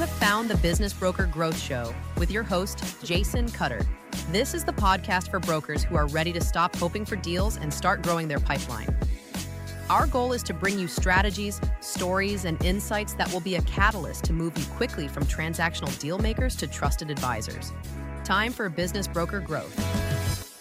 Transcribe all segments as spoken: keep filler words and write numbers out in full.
have found the Business Broker Growth Show with your host, Jason Cutter. This is the podcast for brokers who are ready to stop hoping for deals and start growing their pipeline. Our goal is to bring you strategies, stories, and insights that will be a catalyst to move you quickly from transactional deal makers to trusted advisors. Time for Business Broker Growth.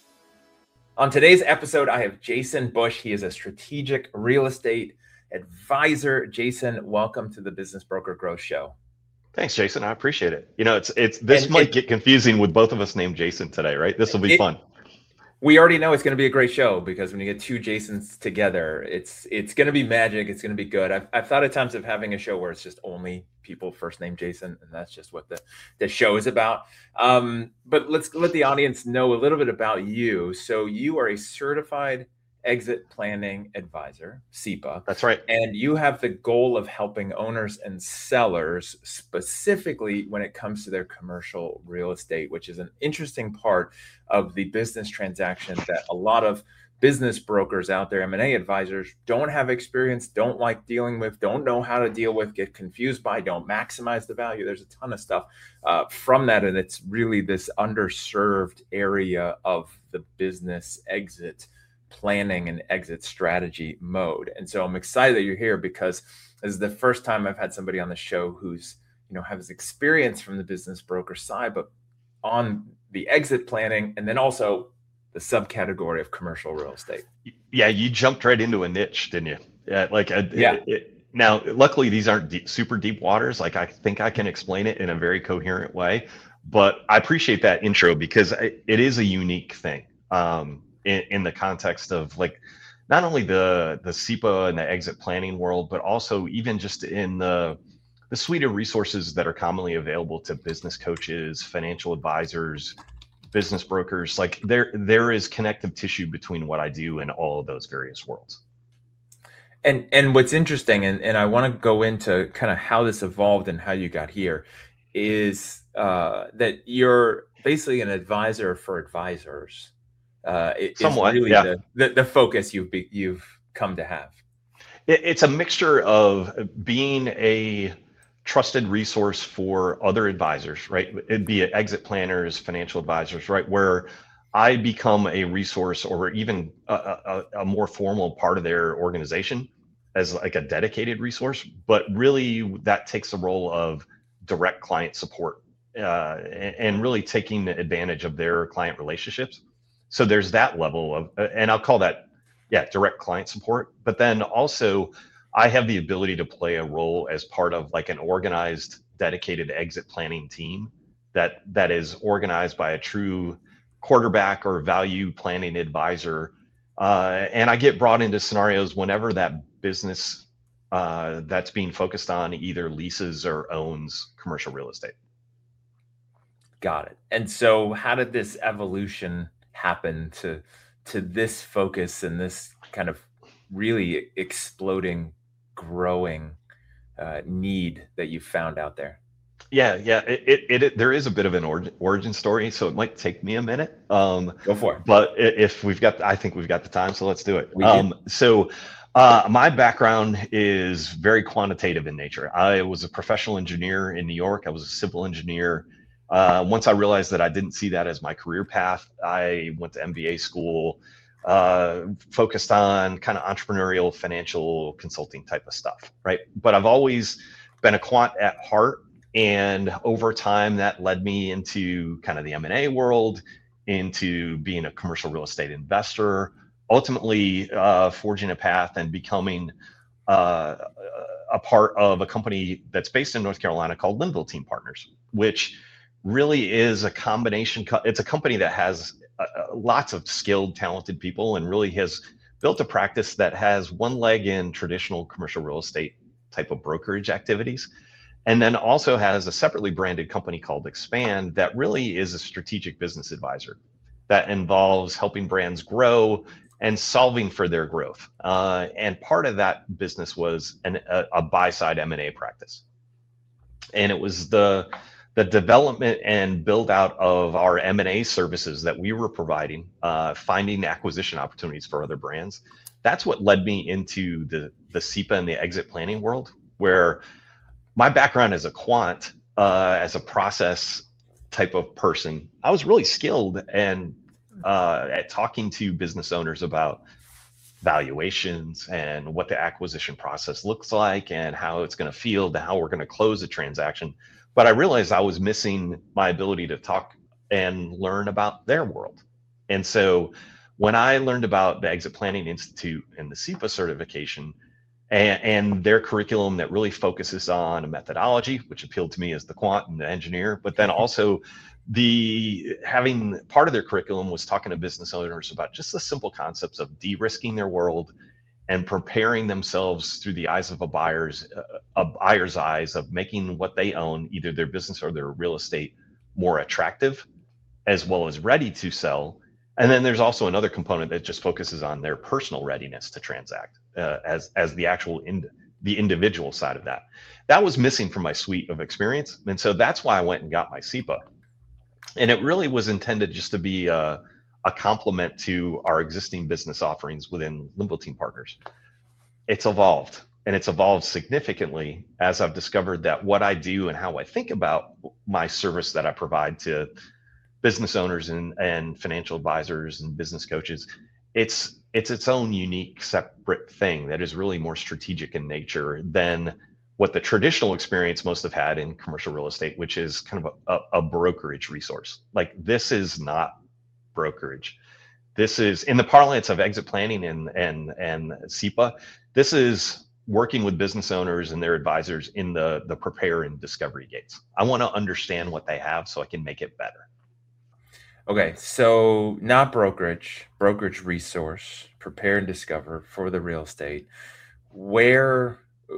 On today's episode, I have Jason Bush. He is a strategic real estate advisor. Jason, welcome to the Business Broker Growth Show. Thanks, Jason. I appreciate it. You know, it's it's this and might it, get confusing with both of us named Jason today, right? This will be it, fun. We already know it's going to be a great show because when you get two Jasons together, it's it's going to be magic. It's going to be good. I've, I've thought at times of having a show where it's just only people first name Jason, and that's just what the, the show is about. Um, but let's let the audience know a little bit about you. So you are a certified exit planning advisor, S E P A. That's right. And you have the goal of helping owners and sellers specifically when it comes to their commercial real estate, which is an interesting part of the business transaction that a lot of business brokers out there, M and A advisors, don't have experience, don't like dealing with, don't know how to deal with, get confused by, don't maximize the value. There's a ton of stuff uh, from that. And it's really this underserved area of the business exit planning and exit strategy mode. And so I'm excited that you're here because this is the first time I've had somebody on the show who's, you know, has experience from the business broker side, but on the exit planning and then also the subcategory of commercial real estate. Yeah, you jumped right into a niche, didn't you? Yeah, like a, yeah. It, it, now, luckily, these aren't deep, super deep waters. Like I think I can explain it in a very coherent way, but I appreciate that intro because it, it is a unique thing. Um, In, in the context of like not only the the S E P A and the exit planning world, but also even just in the the suite of resources that are commonly available to business coaches, financial advisors, business brokers. Like there there is connective tissue between what I do and all of those various worlds. And and what's interesting, and, and I want to go into kind of how this evolved and how you got here, is uh, that you're basically an advisor for advisors. Uh, it, Somewhat, really yeah. the, the, the focus you've be, you've come to have. It, it's a mixture of being a trusted resource for other advisors, right? It'd be exit planners, financial advisors, right? Where I become a resource or even a, a, a more formal part of their organization as like a dedicated resource. But really that takes the role of direct client support uh, and, and really taking advantage of their client relationships. So there's that level of, and I'll call that, yeah, direct client support. But then also I have the ability to play a role as part of like an organized, dedicated exit planning team that that is organized by a true quarterback or value planning advisor. Uh, and I get brought into scenarios whenever that business uh, that's being focused on either leases or owns commercial real estate. Got it. And so how did this evolution happen to to this focus and this kind of really exploding, growing uh, need that you found out there? Yeah, yeah, it, it, it there is a bit of an origin, origin story, so it might take me a minute. Um, Go for it. But if we've got, I think we've got the time, so let's do it. We um, do. So uh, my background is very quantitative in nature. I was a professional engineer in New York. I was a civil engineer. Uh, once I realized that I didn't see that as my career path, I went to M B A school, uh, focused on kind of entrepreneurial financial consulting type of stuff, right? But I've always been a quant at heart. And over time, that led me into kind of the M and A world, into being a commercial real estate investor, ultimately uh, forging a path and becoming uh, a part of a company that's based in North Carolina called Linville Team Partners, which really is a combination. Co- it's a company that has uh, lots of skilled, talented people and really has built a practice that has one leg in traditional commercial real estate type of brokerage activities. And then also has a separately branded company called Expand that really is a strategic business advisor that involves helping brands grow and solving for their growth. Uh, and part of that business was an, a, a buy-side M and A practice. And it was the the development and build out of our M and A services that we were providing, uh, finding acquisition opportunities for other brands. That's what led me into the, the S E P A and the exit planning world, where my background as a quant, uh, as a process type of person, I was really skilled and uh, at talking to business owners about valuations and what the acquisition process looks like and how it's going to feel to how we're going to close a transaction. But I realized I was missing my ability to talk and learn about their world. And so when I learned about the Exit Planning Institute and the C I P A certification and, and their curriculum that really focuses on a methodology, which appealed to me as the quant and the engineer, but then also the having part of their curriculum was talking to business owners about just the simple concepts of de-risking their world and preparing themselves through the eyes of a buyer's a buyer's eyes of making what they own, either their business or their real estate, more attractive as well as ready to sell. And then there's also another component that just focuses on their personal readiness to transact uh, as as the actual in, the individual side of that. That was missing from my suite of experience, and so that's why I went and got my C I P A. And it really was intended just to be a, a complement to our existing business offerings within Limbo Team Partners. It's evolved, and it's evolved significantly as I've discovered that what I do and how I think about my service that I provide to business owners and, and financial advisors and business coaches, it's it's its own unique, separate thing that is really more strategic in nature than what the traditional experience most have had in commercial real estate, which is kind of a, a, a brokerage resource. Like, this is not brokerage. This is, in the parlance of exit planning and and and C I P A, this is working with business owners and their advisors in the the prepare and discovery gates. I want to understand what they have so I can make it better. Okay, so not brokerage, brokerage resource, prepare and discover for the real estate. Where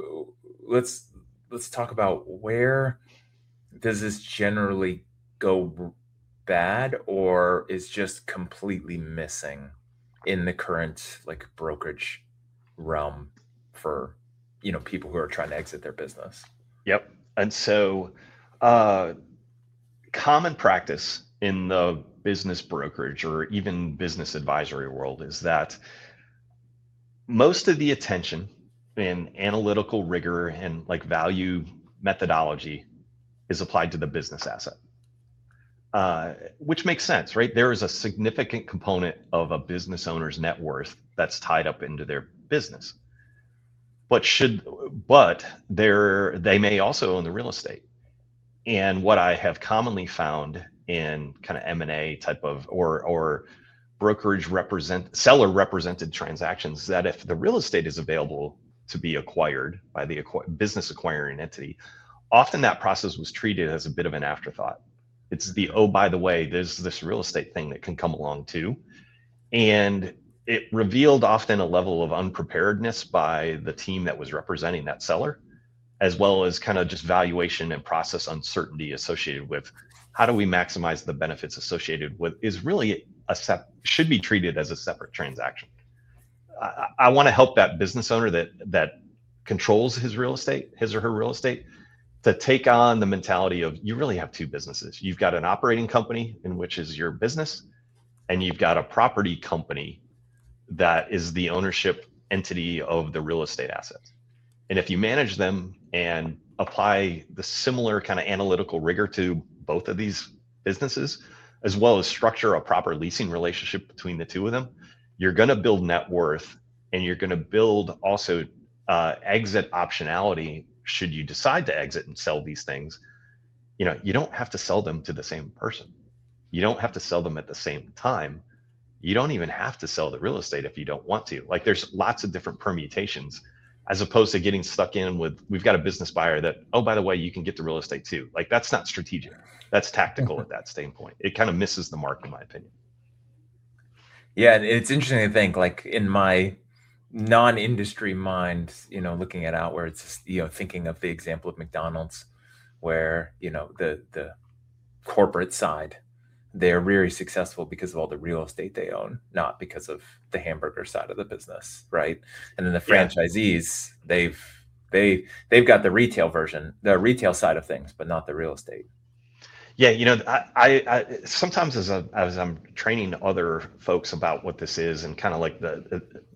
let's let's talk about where does this generally go bad, or is just completely missing in the current like brokerage realm for, you know, people who are trying to exit their business? Yep. And so uh, common practice in the business brokerage or even business advisory world is that most of the attention and analytical rigor and like value methodology is applied to the business asset, uh, which makes sense, right? There is a significant component of a business owner's net worth that's tied up into their business, but should, but they're, they may also own the real estate. And what I have commonly found in kind of M and A type of or or brokerage represent seller represented transactions, that if the real estate is available to be acquired by the acqu- business acquiring entity, often that process was treated as a bit of an afterthought. It's the, oh, by the way, there's this real estate thing that can come along too. And it revealed often a level of unpreparedness by the team that was representing that seller, as well as kind of just valuation and process uncertainty associated with how do we maximize the benefits associated with is really a sep- should be treated as a separate transaction. I, I want to help that business owner that that controls his real estate, his or her real estate, to take on the mentality of you really have two businesses. You've got an operating company in which is your business, and you've got a property company that is the ownership entity of the real estate assets. And if you manage them and apply the similar kind of analytical rigor to both of these businesses, as well as structure a proper leasing relationship between the two of them, you're going to build net worth, and you're going to build also uh, exit optionality should you decide to exit and sell these things. You know, you don't have to sell them to the same person. You don't have to sell them at the same time. You don't even have to sell the real estate if you don't want to. Like, there's lots of different permutations, as opposed to getting stuck in with, we've got a business buyer that, oh, by the way, you can get the real estate too. Like, that's not strategic. That's tactical at that standpoint. It kind of misses the mark, in my opinion. Yeah, it's interesting to think, like, in my non-industry mind, you know, looking at out where it's just, you know, thinking of the example of McDonald's, where, you know, the the corporate side, they're really successful because of all the real estate they own, not because of the hamburger side of the business, right? And then the franchisees, yeah. they've they they've got the retail version, the retail side of things, but not the real estate. Yeah, you know, I, I, I sometimes as a, as I'm training other folks about what this is and kind of like the, the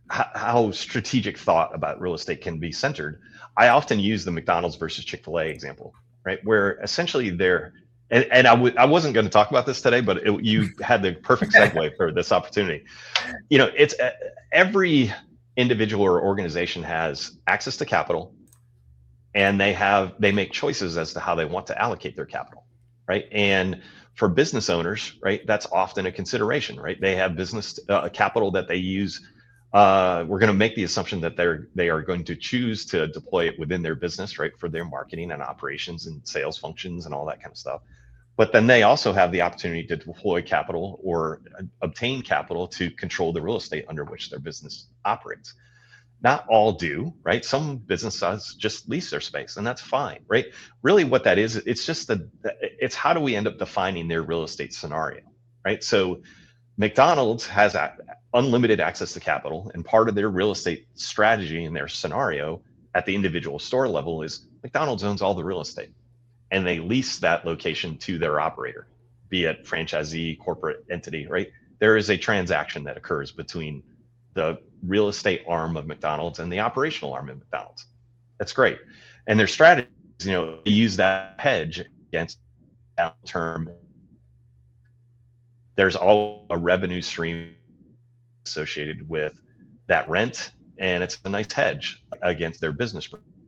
how, how strategic thought about real estate can be centered, I often use the McDonald's versus Chick-fil-A example, right? Where essentially they're, and, and I w- I wasn't going to talk about this today, but it, you had the perfect segue for this opportunity. You know, it's uh, every individual or organization has access to capital, and they have, they make choices as to how they want to allocate their capital, right? And for business owners, right, that's often a consideration, right? They have business uh, capital that they use. Uh, we're going to make the assumption that they're they are going to choose to deploy it within their business, right, for their marketing and operations and sales functions and all that kind of stuff. But then they also have the opportunity to deploy capital or obtain capital to control the real estate under which their business operates. Not all do, right? Some businesses just lease their space, and that's fine, right? Really what that is, it's just the, it's how do we end up defining their real estate scenario, right? So McDonald's has unlimited access to capital, and part of their real estate strategy and their scenario at the individual store level is McDonald's owns all the real estate, and they lease that location to their operator, be it franchisee, corporate entity, right? There is a transaction that occurs between the real estate arm of McDonald's and the operational arm of McDonald's. That's great. And their strategy is, you know, to use that hedge against downturn. There's all a revenue stream associated with that rent, and it's a nice hedge against their business.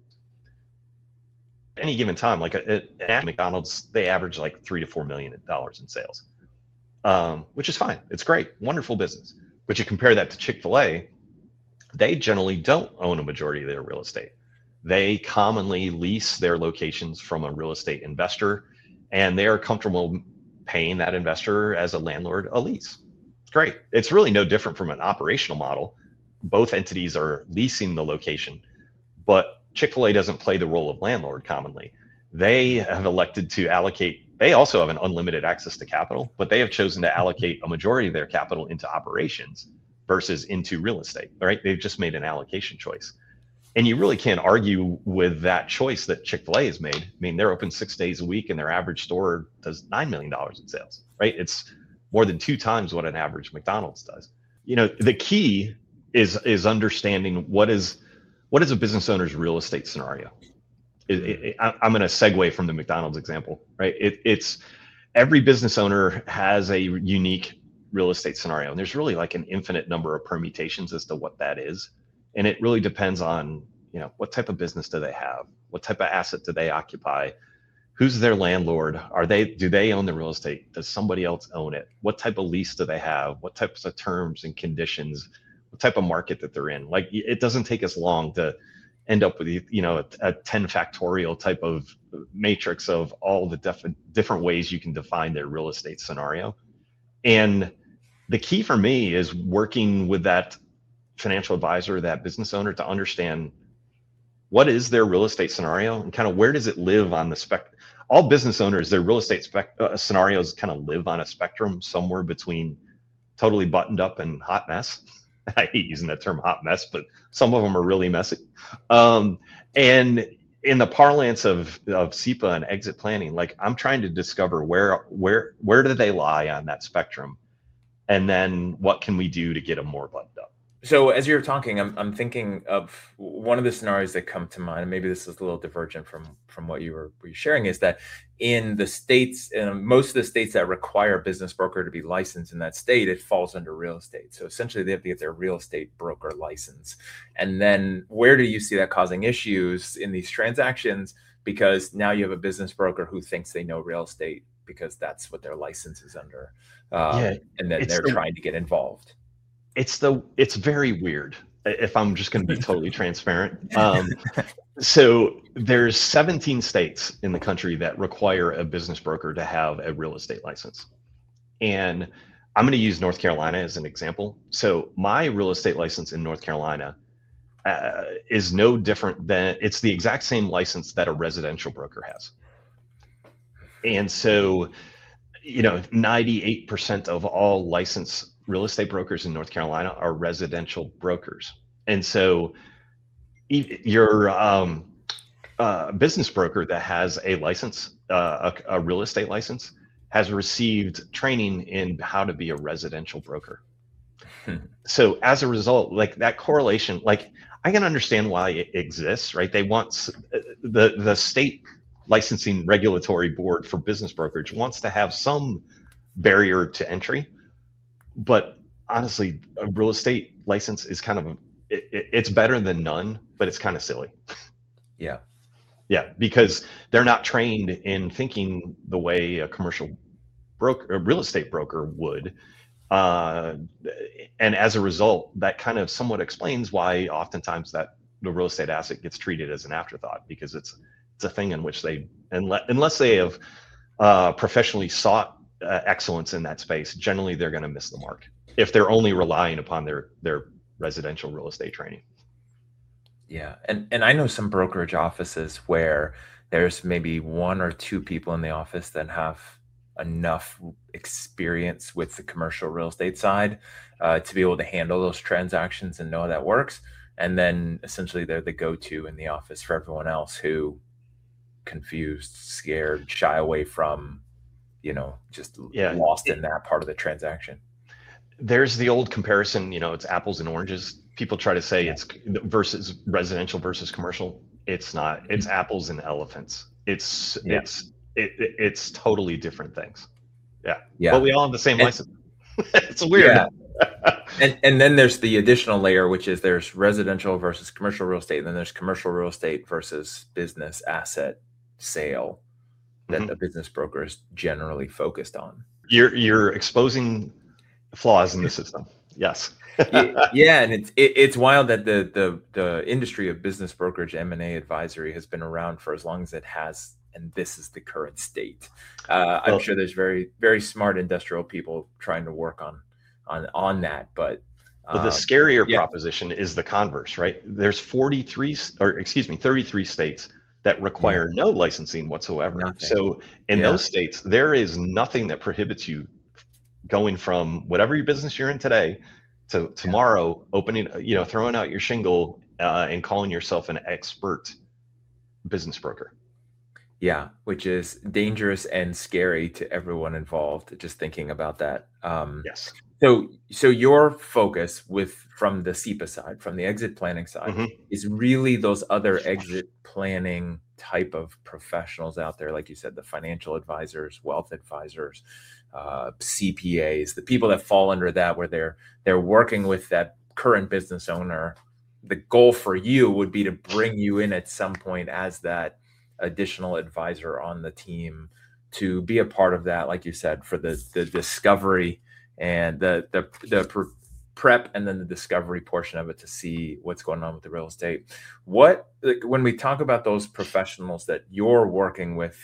Any given time, like at McDonald's, they average like three to four million dollars in sales, um, which is fine. It's great, wonderful business. But you compare that to Chick-fil-A, they generally don't own a majority of their real estate. They commonly lease their locations from a real estate investor, and they are comfortable paying that investor as a landlord a lease. It's great. It's really no different from an operational model. Both entities are leasing the location, but Chick-fil-A doesn't play the role of landlord commonly. They have elected to allocate, they also have an unlimited access to capital, but they have chosen to allocate a majority of their capital into operations versus into real estate, right? They've just made an allocation choice. And you really can't argue with that choice that Chick-fil-A has made. I mean, they're open six days a week and their average store does nine million dollars in sales, right? It's more than two times what an average McDonald's does. You know, the key is is understanding what is what is a business owner's real estate scenario. It, it, I'm going to segue from the McDonald's example, right? It, it's every business owner has a unique real estate scenario, and there's really like an infinite number of permutations as to what that is. And it really depends on, you know, what type of business do they have? What type of asset do they occupy? Who's their landlord? Are they, do they own the real estate? Does somebody else own it? What type of lease do they have? What types of terms and conditions? What type of market that they're in? Like, it doesn't take us long to end up with, you know, a, a ten factorial type of matrix of all the def- different ways you can define their real estate scenario. And the key for me is working with that financial advisor, that business owner, to understand what is their real estate scenario and kind of where does it live on the spectrum. All business owners, their real estate spec- uh, scenarios kind of live on a spectrum somewhere between totally buttoned up and hot mess. I hate using that term hot mess, but some of them are really messy. Um, and in the parlance of, of S E P A and exit planning, like I'm trying to discover where, where, where do they lie on that spectrum? And then what can we do to get them more buttoned up? So as you're talking, I'm I'm thinking of one of the scenarios that come to mind, and maybe this is a little divergent from from what you were, were sharing, is that in the states, in most of the states that require a business broker to be licensed in that state, it falls under real estate. So essentially they have to get their real estate broker license. And then where do you see that causing issues in these transactions? Because now you have a business broker who thinks they know real estate because that's what their license is under. Um, yeah, and then they're the- trying to get involved. It's the, it's very weird, if I'm just going to be totally transparent. Um, so there's seventeen states in the country that require a business broker to have a real estate license. And I'm going to use North Carolina as an example. So my real estate license in North Carolina uh, is no different than, it's the exact same license that a residential broker has. And so, you know, ninety-eight percent of all licensed real estate brokers in North Carolina are residential brokers. And so your um, uh, business broker that has a license, uh, a, a real estate license, has received training in how to be a residential broker. So as a result, like that correlation, like I can understand why it exists, right? They want the the state licensing regulatory board for business brokerage wants to have some barrier to entry, but honestly, a real estate license is kind of it, it, it's better than none, but it's kind of silly. Yeah. Yeah, because they're not trained in thinking the way a commercial broker, a real estate broker would. Uh, and as a result, that kind of somewhat explains why oftentimes that the real estate asset gets treated as an afterthought, because it's it's a thing in which they, unless, unless they have uh, professionally sought uh, excellence in that space, generally they're going to miss the mark if they're only relying upon their their residential real estate training. Yeah, and and I know some brokerage offices where there's maybe one or two people in the office that have enough experience with the commercial real estate side uh, to be able to handle those transactions and know how that works. And then essentially they're the go-to in the office for everyone else who confused, scared, shy away from, you know, just Yeah. lost in that part of the transaction. There's the old comparison, you know, it's apples and oranges. People try to say it's versus residential versus commercial. It's not. It's apples and elephants. It's Yeah. it's it, it, it's totally different things. Yeah. Yeah. But we all have the same And- license. It's weird. Yeah. And and then there's the additional layer, which is there's residential versus commercial real estate, and then there's commercial real estate versus business asset sale that Mhm. a business broker is generally focused on. You're you're exposing flaws in the system. Yes. Y- yeah, and it's it, it's wild that the the the industry of business brokerage M and A advisory has been around for as long as it has, and this is the current state. Uh, I'm Well- sure there's very very smart industrial people trying to work on on on that, but But the um, scarier yeah. proposition is the converse, right? There's forty-three s- or excuse me, thirty-three states that require no licensing whatsoever. Nothing. So in Yeah. those states, there is nothing that prohibits you going from whatever your business you're in today to tomorrow opening, you know, throwing out your shingle uh, and calling yourself an expert business broker. Yeah, which is dangerous and scary to everyone involved. Just thinking about that. Um, Yes. So, so your focus with from the S E P A side, from the exit planning side, Mhm. is really those other exit planning type of professionals out there, like you said, the financial advisors, wealth advisors, uh, C P As, the people that fall under that, where they're they're working with that current business owner. The goal for you would be to bring you in at some point as that additional advisor on the team to be a part of that, like you said, for the the discovery and the the the pre- prep and then the discovery portion of it to see what's going on with the real estate. What, like, when we talk about those professionals that you're working with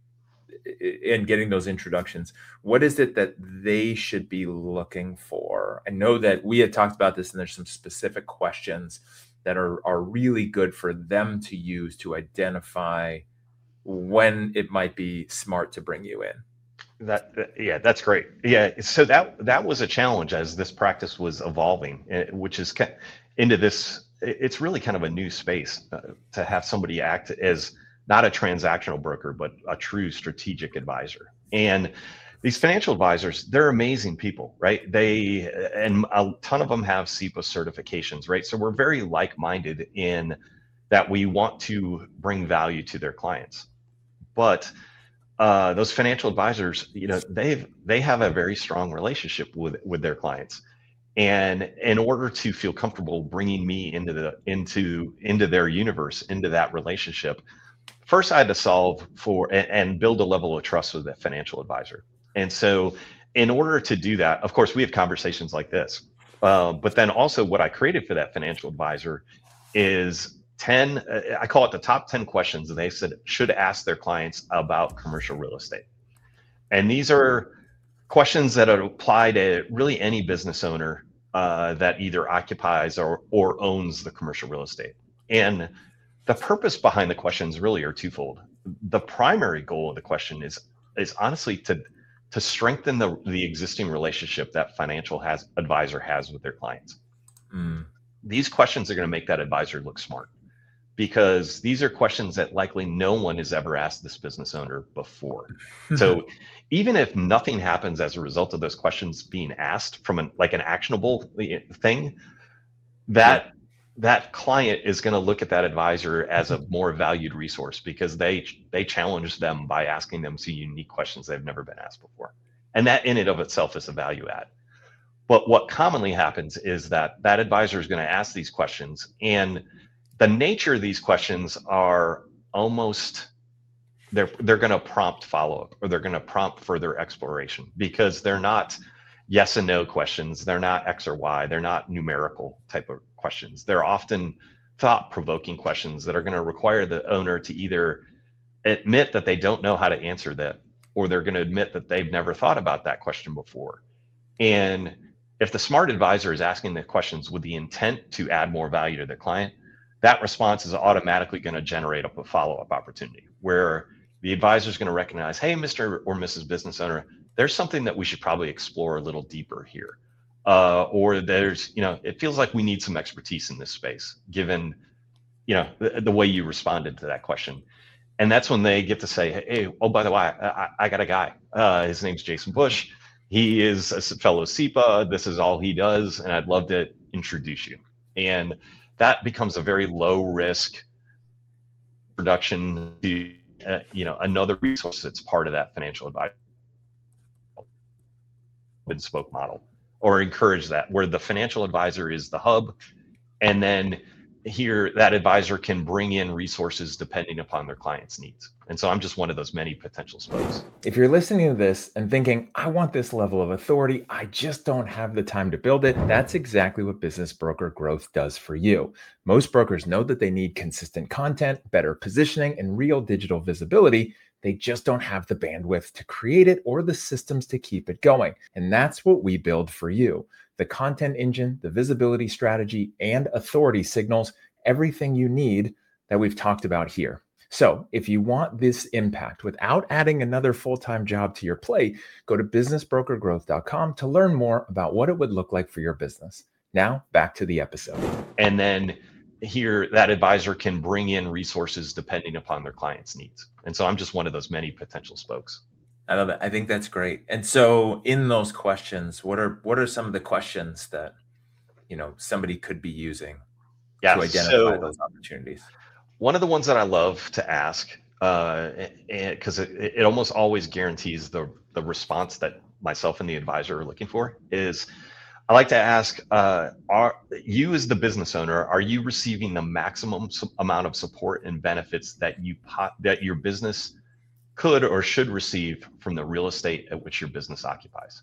in getting those introductions, what is it that they should be looking for? I know that we had talked about this, and there's some specific questions that are are really good for them to use to identify when it might be smart to bring you in. That, that- yeah, that's great. Yeah, so that that was a challenge as this practice was evolving, eh, which is ki- into this. it- It's really kind of a new space uh, to have somebody act as not a transactional broker, but a true strategic advisor. And these financial advisors, they're amazing people, right? They and a ton of them have S E P A certifications, right? So we're very like-minded in that we want to bring value to their clients, but uh, those financial advisors, you know, they've they have a very strong relationship with with their clients, and in order to feel comfortable bringing me into the into into their universe, into that relationship, first I had to solve for and, and build a level of trust with that financial advisor. And so, in order to do that, of course, we have conversations like this, uh, but then also what I created for that financial advisor is ten, uh, I call it the top ten questions they said should ask their clients about commercial real estate. And these are questions that apply to really any business owner uh, that either occupies or, or owns the commercial real estate. And the purpose behind the questions really are twofold. The primary goal of the question is, is honestly to, to strengthen the, the existing relationship that financial has advisor has with their clients. Mm. These questions are going to make that advisor look smart. because these are questions that likely no one has ever asked this business owner before. So even if nothing happens as a result of those questions being asked from an, like an actionable thing, that yeah. that client is going to look at that advisor as a more valued resource, because they they challenge them by asking them some unique questions they've never been asked before. And that in and of itself is a value add. But what commonly happens is that that advisor is going to ask these questions, and the nature of these questions are almost, they're they're going to prompt follow-up, or they're going to prompt further exploration, because they're not yes and no questions. They're not X or Y. They're not numerical type of questions. They're often thought-provoking questions that are going to require the owner to either admit that they don't know how to answer that, or they're going to admit that they've never thought about that question before. And if the smart advisor is asking the questions with the intent to add more value to their client, that response is automatically going to generate up a follow-up opportunity, where the advisor is going to recognize, hey, Mister or Missus Business Owner, there's something that we should probably explore a little deeper here. Uh, or there's, you know, it feels like we need some expertise in this space, given, you know, the, the way you responded to that question. And that's when they get to say, hey, oh, by the way, I, I got a guy. Uh, his name's Jason Bush. He is a fellow S E P A. This is all he does, and I'd love to introduce you. And that becomes a very low risk production to, uh, you know, another resource that's part of that financial advice and spoke model, or encourage that, where the financial advisor is the hub, and then here that advisor can bring in resources depending upon their client's needs. And so I'm just one of those many potential spokes. If you're listening to this and thinking, I want this level of authority, I just don't have the time to build it, that's exactly what Business Broker Growth does for you. Most brokers know that they need consistent content, better positioning, and real digital visibility. They just don't have the bandwidth to create it or the systems to keep it going. And that's what we build for you. The content engine, the visibility strategy, and authority signals, everything you need that we've talked about here. So if you want this impact without adding another full-time job to your plate, go to business broker growth dot com to learn more about what it would look like for your business. Now, back to the episode. And then here, that advisor can bring in resources depending upon their client's needs. And so I'm just one of those many potential spokes. I love it. I think that's great. And so in those questions, what are what are some of the questions that, you know, somebody could be using yeah, to identify so those opportunities? One of the ones that I love to ask, uh, because it, it almost always guarantees the, the response that myself and the advisor are looking for, is I like to ask, uh, are you as the business owner, are you receiving the maximum amount of support and benefits that you that your business could or should receive from the real estate at which your business occupies?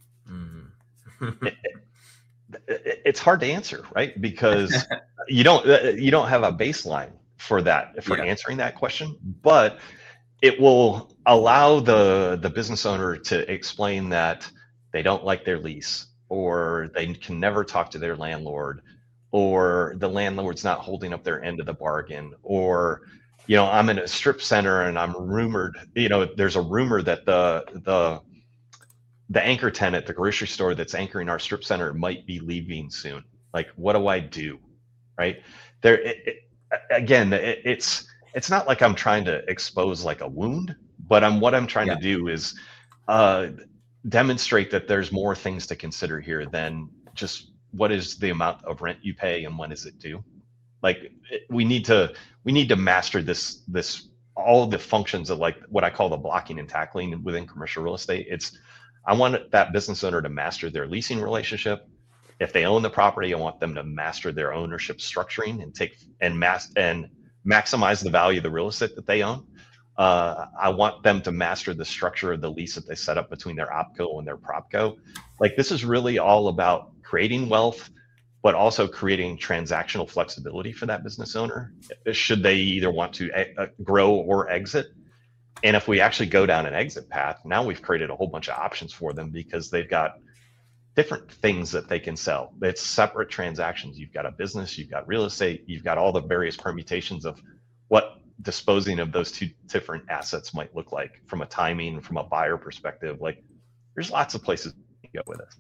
Mm-hmm. it, it, it's hard to answer, right? Because you don't you don't have a baseline for that, for yeah. answering that question, but it will allow the the business owner to explain that they don't like their lease, or they can never talk to their landlord, or the landlord's not holding up their end of the bargain, or, you know, I'm in a strip center and I'm rumored, you know, there's a rumor that the the the anchor tenant, the grocery store that's anchoring our strip center, might be leaving soon. Like, what do I do? Right there. It, it, again, it, it's it's not like I'm trying to expose like a wound, but I'm what I'm trying yeah. to do is uh, demonstrate that there's more things to consider here than just what is the amount of rent you pay and when is it due. Like, we need to we need to master this this all of the functions of, like, what I call the blocking and tackling within commercial real estate. It's I want that business owner to master their leasing relationship. If they own the property, I want them to master their ownership structuring and take and mass and maximize the value of the real estate that they own. Uh, I want them to master the structure of the lease that they set up between their opco and their propco. Like, this is really all about creating wealth, but also creating transactional flexibility for that business owner, should they either want to uh, grow or exit. And if we actually go down an exit path, now we've created a whole bunch of options for them, because they've got different things that they can sell. It's separate transactions. You've got a business, you've got real estate, you've got all the various permutations of what disposing of those two different assets might look like from a timing, from a buyer perspective. Like, there's lots of places to go with it.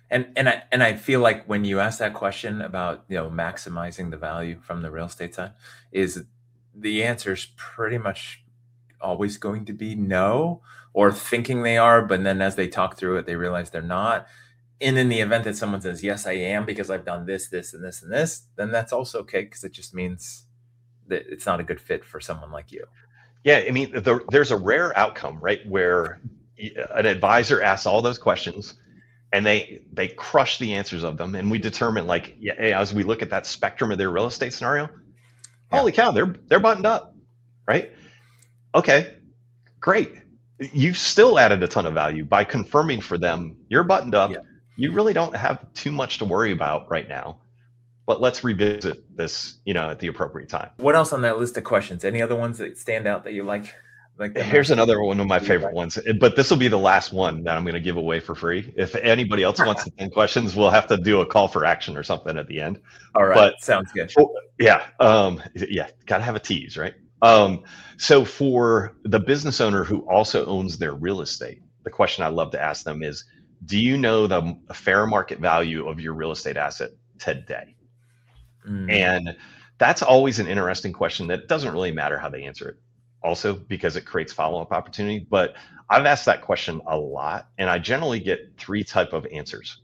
And and I and I feel like when you ask that question about, you know, maximizing the value from the real estate side, is the answer is pretty much always going to be no, or thinking they are, but then as they talk through it, they realize they're not. And in the event that someone says, yes, I am, because I've done this, this, and this, and this, then that's also okay, because it just means that it's not a good fit for someone like you. Yeah, I mean, the, there's a rare outcome, right, where an advisor asks all those questions, and they they crush the answers of them, and we determine, like, yeah, as we look at that spectrum of their real estate scenario, yeah. Holy cow, they're they're buttoned up, right? Okay, great. You've still added a ton of value by confirming for them you're buttoned up. Yeah. You really don't have too much to worry about right now, but let's revisit this, you know, at the appropriate time. What else on that list of questions? Any other ones that stand out that you like? Like Here's another one of my favorite ones, but this will be the last one that I'm going to give away for free. If anybody else wants the ten questions, we'll have to do a call for action or something at the end. All right, but, sounds good. Yeah, um, yeah, got to have a tease, right? Um, so for the business owner who also owns their real estate, the question I love to ask them is, do you know the fair market value of your real estate asset today? Mm. And that's always an interesting question that doesn't really matter how they answer it, also because it creates follow-up opportunity. But I've asked that question a lot, and I generally get three type of answers.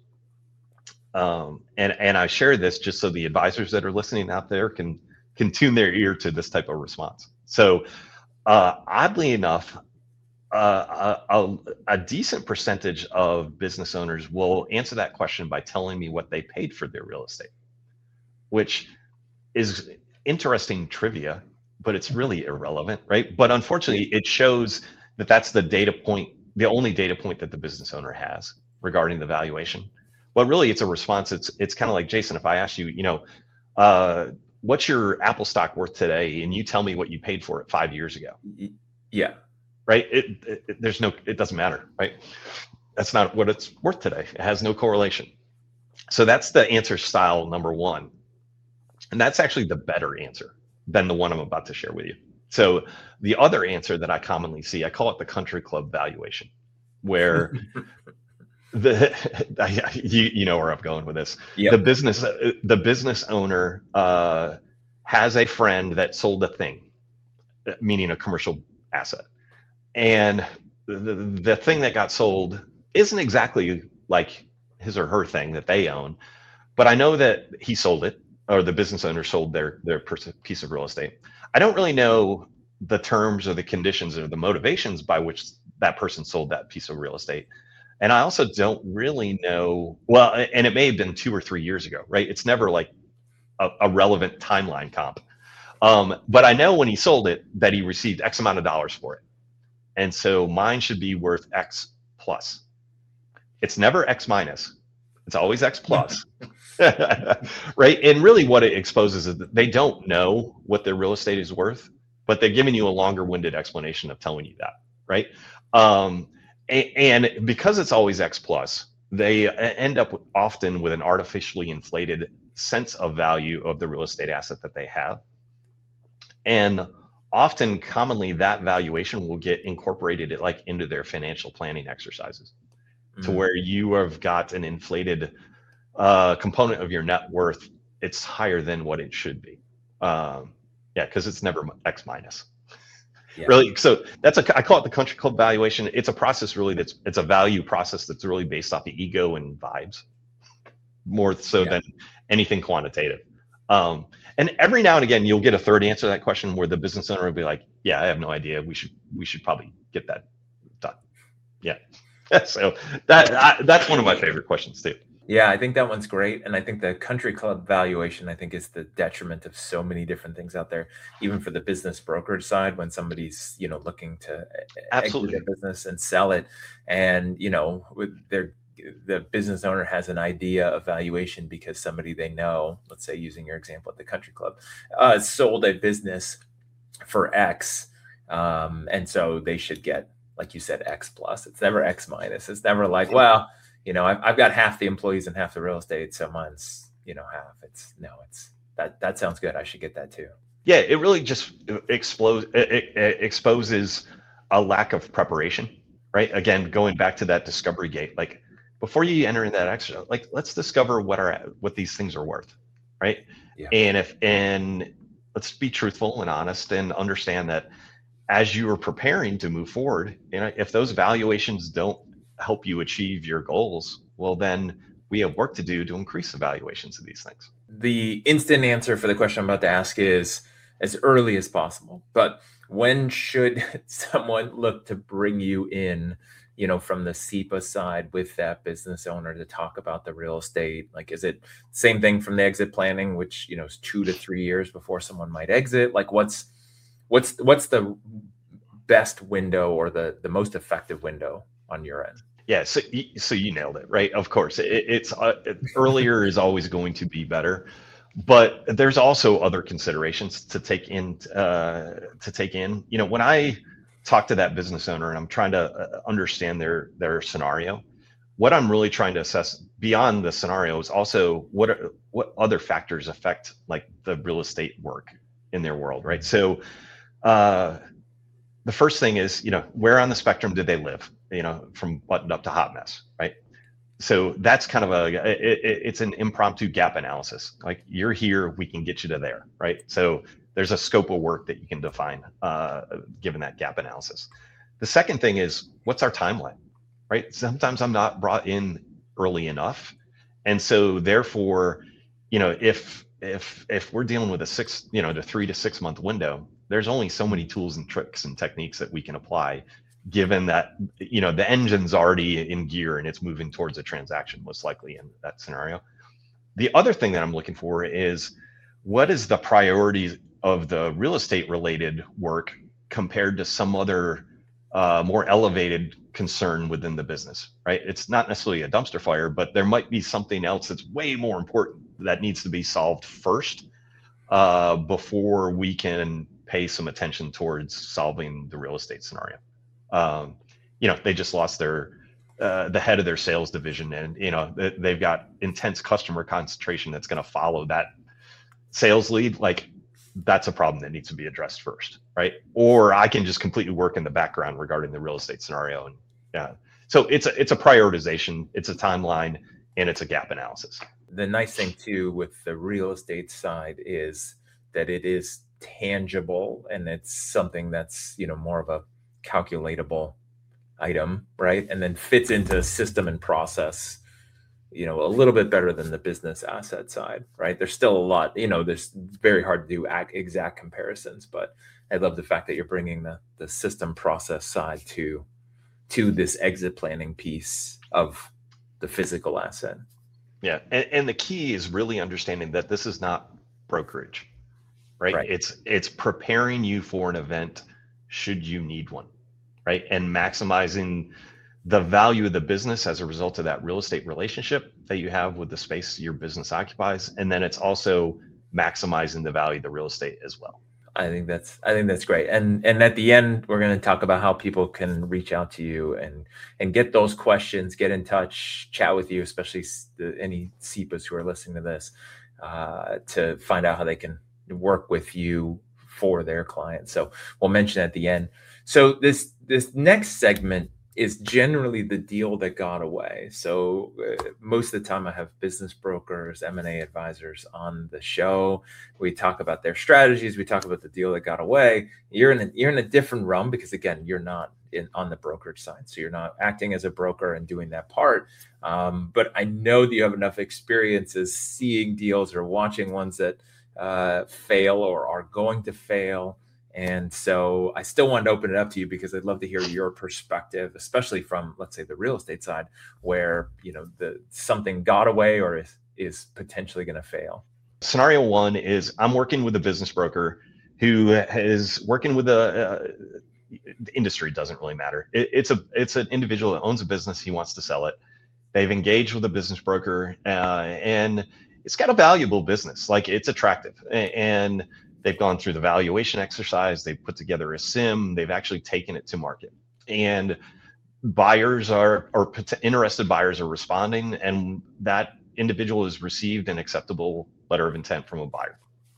Um, and, and I share this just so the advisors that are listening out there can, can tune their ear to this type of response. So uh, oddly enough, uh, a, a, a decent percentage of business owners will answer that question by telling me what they paid for their real estate, which is interesting trivia, but it's really irrelevant, right? But unfortunately, it shows that that's the data point, the only data point that the business owner has regarding the valuation. Well, really, it's a response. It's it's kind of like, Jason, if I ask you, you know, uh, what's your Apple stock worth today, and you tell me what you paid for it five years ago. Yeah. Right. It, it there's no, it doesn't matter, right? That's not what it's worth today. It has no correlation. So that's the answer style number one. And that's actually the better answer than the one I'm about to share with you. So the other answer that I commonly see, I call it the country club valuation, where the you, you know where I'm going with this. Yep. The business the business owner uh, has a friend that sold a thing, meaning a commercial asset, and the the thing that got sold isn't exactly like his or her thing that they own, but I know that he sold it, or the business owner sold their their piece of real estate. I don't really know the terms or the conditions or the motivations by which that person sold that piece of real estate. And I also don't really know, well, and it may have been two or three years ago, right? It's never like a, a relevant timeline comp. Um, but I know when he sold it that he received X amount of dollars for it. And so mine should be worth X plus. It's never X minus. It's always X plus. Right? And really what it exposes is that they don't know what their real estate is worth, but they're giving you a longer winded explanation of telling you that, right? Um, and, and because it's always X plus, they end up often with an artificially inflated sense of value of the real estate asset that they have. And often, commonly, that valuation will get incorporated like into their financial planning exercises, mm-hmm. to where you have got an inflated uh, component of your net worth. It's higher than what it should be. Um, yeah, because it's never X minus. Yeah. Really, so that's a I call it the country club valuation. It's a process really that's it's a value process that's really based off the ego and vibes, more so yeah. than anything quantitative. Um, and every now and again, you'll get a third answer to that question where the business owner will be like, "Yeah, I have no idea. We should we should probably get that done." Yeah, so that I, that's one of my favorite questions too. Yeah, I think that one's great. And I think the country club valuation, I think, is the detriment of so many different things out there, even for the business brokerage side, when somebody's, you know, looking to Absolutely. exit their business and sell it. And, you know, with their the business owner has an idea of valuation because somebody they know, let's say using your example at the country club, uh, sold a business for X. Um, and so they should get, like you said, X plus. It's never X minus. It's never like, well, you know, I've, I've got half the employees and half the real estate, so mine's, you know, half. It's no, it's that. That sounds good. I should get that too. Yeah, it really just explodes. It, it exposes a lack of preparation, right? Again, going back to that discovery gate, like before you enter in that extra, like, let's discover what are what these things are worth, right? Yeah. And if and let's be truthful and honest and understand that as you are preparing to move forward, you know, if those valuations don't help you achieve your goals, well, then we have work to do to increase the valuations of these things. The instant answer for the question I'm about to ask is as early as possible. But when should someone look to bring you in, you know, from the S E P A side with that business owner to talk about the real estate? Like, is it same thing from the exit planning, which, you know, is two to three years before someone might exit? Like, what's what's what's the best window or the the most effective window on your end? Yeah, so so you nailed it, right? Of course, it, it's uh, earlier is always going to be better, but there's also other considerations to take in. Uh, to take in, you know, when I talk to that business owner and I'm trying to understand their their scenario, what I'm really trying to assess beyond the scenario is also what are, what other factors affect like the real estate work in their world, right? So, uh, the first thing is, you know, where on the spectrum did they live? You know, from buttoned up to hot mess, right? So that's kind of a, it, it, it's an impromptu gap analysis. Like, you're here, we can get you to there, right? So there's a scope of work that you can define uh, given that gap analysis. The second thing is, what's our timeline, right? Sometimes I'm not brought in early enough. And so therefore, you know, if, if, if we're dealing with a six, you know, the three to six month window, there's only so many tools and tricks and techniques that we can apply, given that, you know, the engine's already in gear and it's moving towards a transaction, most likely in that scenario. The other thing that I'm looking for is, what is the priority of the real estate related work compared to some other uh, more elevated concern within the business, right? It's not necessarily a dumpster fire, but there might be something else that's way more important that needs to be solved first uh, before we can pay some attention towards solving the real estate scenario. Um, you know, they just lost their uh, the head of their sales division, and you know they've got intense customer concentration that's going to follow that sales lead. Like, that's a problem that needs to be addressed first, right? Or I can just completely work in the background regarding the real estate scenario, and yeah. So it's a it's a prioritization, it's a timeline, and it's a gap analysis. The nice thing too with the real estate side is that it is tangible, and it's something that's, you know, more of a calculatable item, right? And then fits into system and process, you know, a little bit better than the business asset side, right? There's still a lot, you know, there's very hard to do exact comparisons, but I love the fact that you're bringing the the system process side to to this exit planning piece of the physical asset. Yeah, and, and the key is really understanding that this is not brokerage, right? right? It's it's preparing you for an event should you need one, right? And maximizing the value of the business as a result of that real estate relationship that you have with the space your business occupies. And then it's also maximizing the value of the real estate as well. I think that's I think that's great. And and at the end, we're going to talk about how people can reach out to you and and get those questions, get in touch, chat with you, especially the, any S E P As who are listening to this, uh, to find out how they can work with you for their clients. So we'll mention at the end. So this this next segment is generally the deal that got away. So uh, most of the time I have business brokers, M and A advisors on the show. We talk about their strategies. We talk about the deal that got away. You're in a, you're in a different realm because, again, you're not in on the brokerage side. So you're not acting as a broker and doing that part. Um, but I know that you have enough experiences seeing deals or watching ones that uh, fail or are going to fail. And so I still wanted to open it up to you because I'd love to hear your perspective, especially from, let's say, the real estate side, where, you know, the something got away or is, is potentially going to fail. Scenario one is I'm working with a business broker who is working with a, uh, the industry doesn't really matter. It, it's a it's an individual that owns a business. He wants to sell it. They've engaged with a business broker uh, and it's got a valuable business. Like, it's attractive, and they've gone through the valuation exercise. They've put together a sim. They've actually taken it to market, and buyers are, or interested buyers are responding, and that individual has received an acceptable letter of intent from a buyer.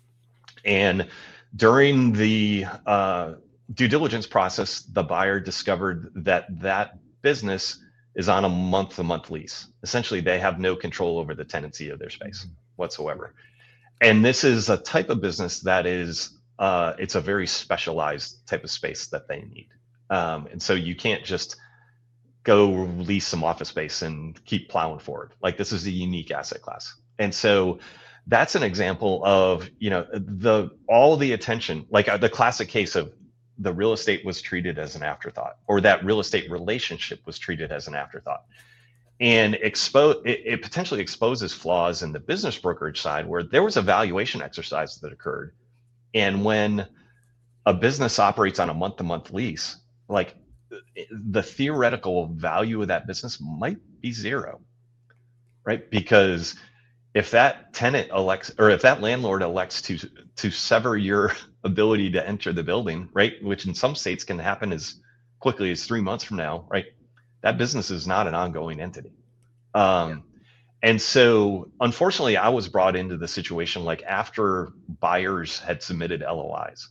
And during the uh, due diligence process, the buyer discovered that that business is on a month-to-month lease. Essentially, they have no control over the tenancy of their space whatsoever. And this is a type of business that is, uh, it's a very specialized type of space that they need. Um, and so you can't just go lease some office space and keep plowing forward. Like, this is a unique asset class. And so that's an example of, you know, the all the attention, like uh, the classic case of the real estate was treated as an afterthought, or that real estate relationship was treated as an afterthought. And expose it, it potentially exposes flaws in the business brokerage side, where there was a valuation exercise that occurred. And when a business operates on a month-to-month lease, like, the theoretical value of that business might be zero, right? Because if that tenant elects, or if that landlord elects to to sever your ability to enter the building, right, which in some states can happen as quickly as three months from now, right, that business is not an ongoing entity. Um, yeah. And so, unfortunately, I was brought into the situation like after buyers had submitted L O Is.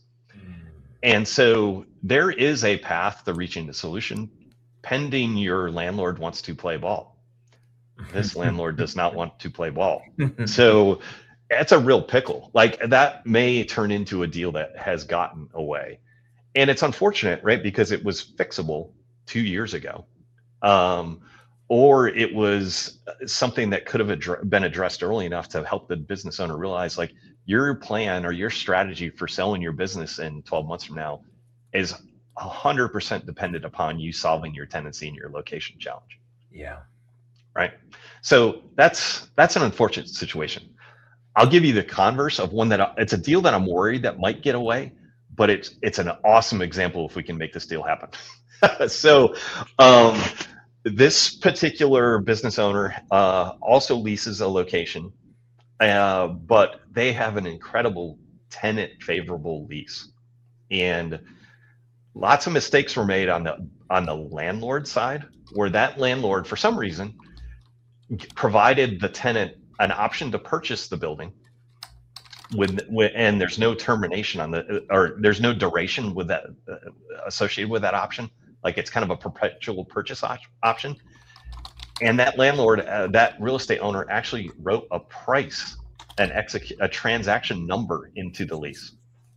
And so there is a path to reaching the solution, pending your landlord wants to play ball. This landlord does not want to play ball. So it's a real pickle. Like, that may turn into a deal that has gotten away. And it's unfortunate, right? Because it was fixable two years ago. Um, or it was something that could have ad- been addressed early enough to help the business owner realize, like, your plan or your strategy for selling your business in twelve months from now is one hundred percent dependent upon you solving your tenancy and your location challenge. Yeah. Right. So that's that's an unfortunate situation. I'll give you the converse of one that I, it's a deal that I'm worried that might get away, but it's it's an awesome example if we can make this deal happen. So um, this particular business owner uh, also leases a location. Uh, but they have an incredible tenant favorable lease, and lots of mistakes were made on the on the landlord side, where that landlord, for some reason, provided the tenant an option to purchase the building with, with and there's no termination on the, or there's no duration with that uh, associated with that option. Like, it's kind of a perpetual purchase op- option. And that landlord, uh, that real estate owner, actually wrote a price, an execute, a transaction number into the lease.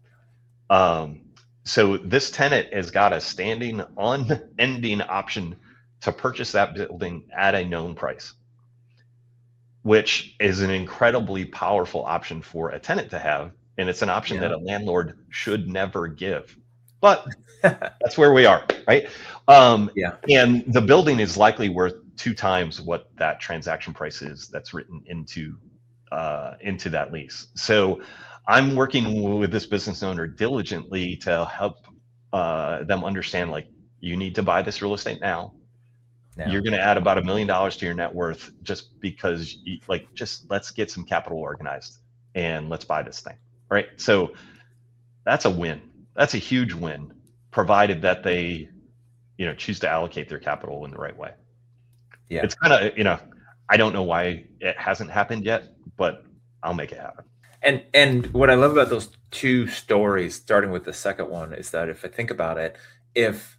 Um, so this tenant has got a standing, unending option to purchase that building at a known price, which is an incredibly powerful option for a tenant to have, and it's an option yeah. that a landlord should never give. But that's where we are, right? Um, yeah. And the building is likely worth two times what that transaction price is that's written into uh, into that lease. So I'm working with this business owner diligently to help uh, them understand, like, you need to buy this real estate now. now. You're going to add about a million dollars to your net worth just because, you, like, just let's get some capital organized and let's buy this thing, right? So that's a win. That's a huge win, provided that they, you know, choose to allocate their capital in the right way. Yeah, it's kind of, you know, I don't know why it hasn't happened yet, but I'll make it happen. And and what I love about those two stories, starting with the second one, is that if I think about it, if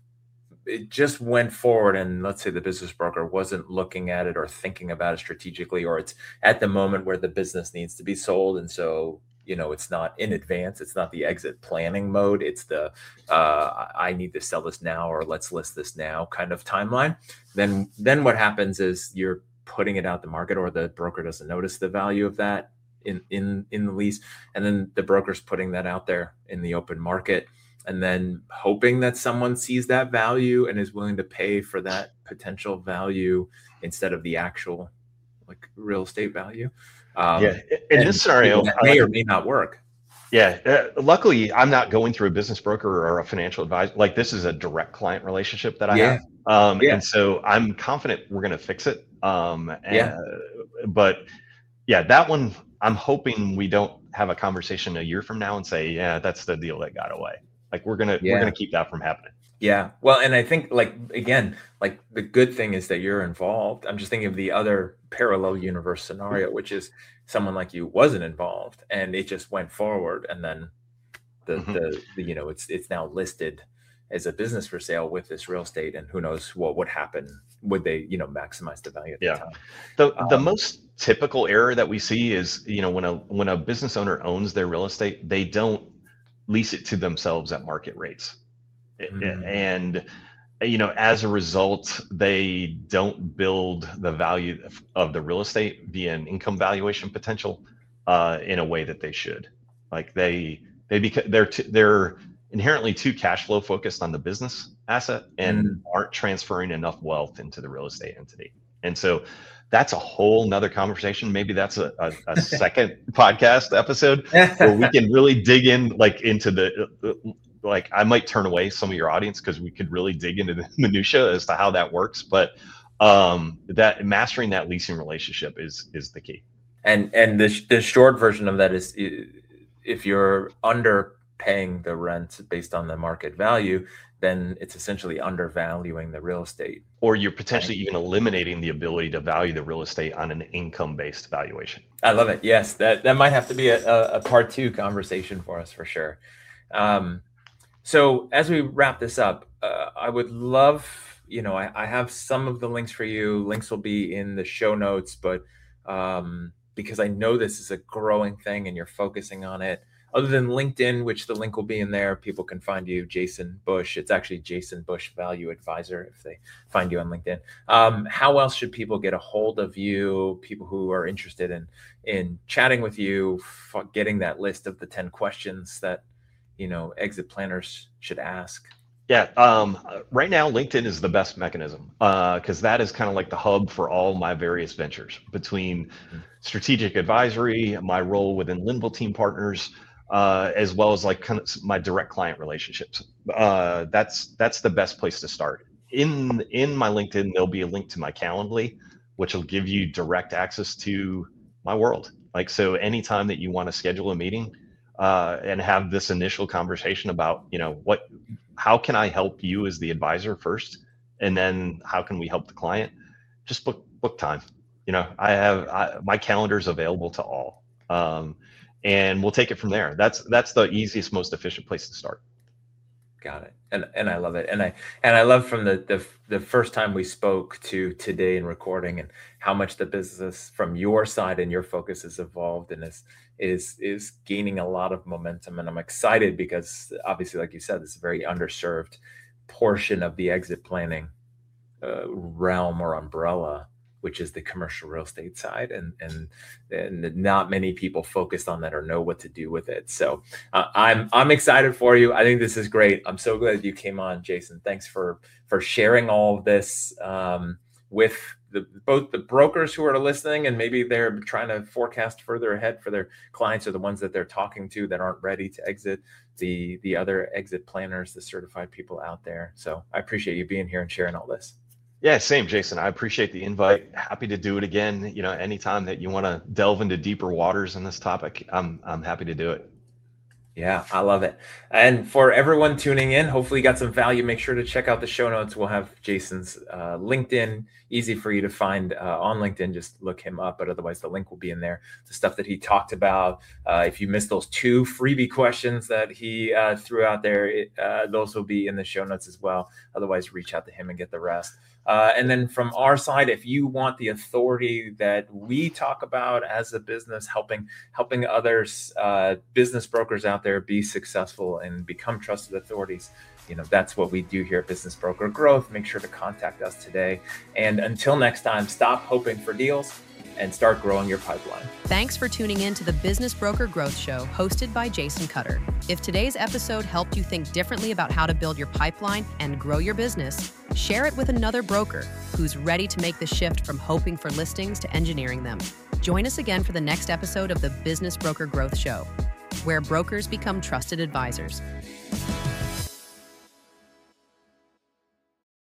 it just went forward and let's say the business broker wasn't looking at it or thinking about it strategically, or it's at the moment where the business needs to be sold, and so, you know, it's not in advance, it's not the exit planning mode, it's the uh, I need to sell this now, or let's list this now kind of timeline, then then what happens is you're putting it out the market, or the broker doesn't notice the value of that in in in the lease, and then the broker's putting that out there in the open market, and then hoping that someone sees that value and is willing to pay for that potential value instead of the actual, like, real estate value. Um, yeah, in this scenario, that may or may not work. Yeah, uh, luckily I'm not going through a business broker or a financial advisor. Like, this is a direct client relationship that I yeah. have, um, yeah. and so I'm confident we're going to fix it. Um, and, yeah, but yeah, that one, I'm hoping we don't have a conversation a year from now and say, yeah, that's the deal that got away. Like, we're gonna yeah. we're gonna keep that from happening. Yeah. Well, and I think, like, again, like, the good thing is that you're involved. I'm just thinking of the other parallel universe scenario, which is someone like you wasn't involved and it just went forward, and then the, mm-hmm. the, the you know, it's it's now listed as a business for sale with this real estate, and who knows what would happen. Would they, you know, maximize the value at Yeah. the time? The the Um, most typical error that we see is, you know, when a when a business owner owns their real estate, they don't lease it to themselves at market rates. mm, And, you know, as a result, they don't build the value of- of the real estate via an income valuation potential uh, in a way that they should. Like they they because they're t- they're inherently too cash flow focused on the business asset and Mm. aren't transferring enough wealth into the real estate entity. And so that's a whole nother conversation. Maybe that's a, a, a second podcast episode where we can really dig in like into the uh, like I might turn away some of your audience because we could really dig into the minutia as to how that works. But um, that mastering that leasing relationship is is the key. And and the sh- the short version of that is, i- if you're underpaying the rent based on the market value, then it's essentially undervaluing the real estate. Or you're potentially even eliminating the ability to value the real estate on an income-based valuation. I love it. Yes, that that might have to be a, a, a part two conversation for us for sure. Um, so as we wrap this up, uh, I would love, you know, I, I have some of the links for you. Links will be in the show notes, but um, because I know this is a growing thing and you're focusing on it, other than LinkedIn, which the link will be in there, people can find you, Jason Bush. It's actually Jason Bush Value Advisor if they find you on LinkedIn. Um, how else should people get a hold of you? People who are interested in in chatting with you, f- getting that list of the ten questions that, you know, exit planners should ask. Yeah, um, right now LinkedIn is the best mechanism because uh, that is kind of like the hub for all my various ventures between strategic advisory, my role within Linville Team Partners, uh, as well as like kind of my direct client relationships. Uh, that's that's the best place to start. In in my LinkedIn, there'll be a link to my Calendly, which will give you direct access to my world. Like so, anytime that you want to schedule a meeting uh, and have this initial conversation about, you know, what. How can I help you as the advisor first, and then how can we help the client? Just book book time. You know, I have I, my calendar is available to all, um, and we'll take it from there. That's that's the easiest, most efficient place to start. Got it. And and I love it. And I and I love from the the the first time we spoke to today in recording, and how much the business from your side and your focus has evolved and is is is gaining a lot of momentum. And I'm excited because obviously, like you said, this is a very underserved portion of the exit planning uh, realm or umbrella, which is the commercial real estate side, and and and not many people focused on that or know what to do with it. So uh, I'm I'm excited for you. I think this is great. I'm so glad you came on, Jason. Thanks for for sharing all of this um, with the, both the brokers who are listening, and maybe they're trying to forecast further ahead for their clients, or the ones that they're talking to that aren't ready to exit, the the other exit planners, the certified people out there. So I appreciate you being here and sharing all this. Yeah, same, Jason. I appreciate the invite. Happy to do it again. You know, anytime that you want to delve into deeper waters in this topic, I'm I'm happy to do it. Yeah, I love it. And for everyone tuning in, hopefully you got some value. Make sure to check out the show notes. We'll have Jason's uh, LinkedIn, easy for you to find uh, on LinkedIn. Just look him up, but otherwise the link will be in there. The stuff that he talked about. Uh, if you missed those two freebie questions that he uh, threw out there, it, uh, those will be in the show notes as well. Otherwise, reach out to him and get the rest. Uh, and then from our side, if you want the authority that we talk about as a business, helping helping others, uh, business brokers out there be successful and become trusted authorities, you know, that's what we do here at Business Broker Growth. Make sure to contact us today. And until next time, stop hoping for deals and start growing your pipeline. Thanks for tuning in to the Business Broker Growth Show, hosted by Jason Cutter. If today's episode helped you think differently about how to build your pipeline and grow your business, share it with another broker who's ready to make the shift from hoping for listings to engineering them. Join us again for the next episode of the Business Broker Growth Show, where brokers become trusted advisors.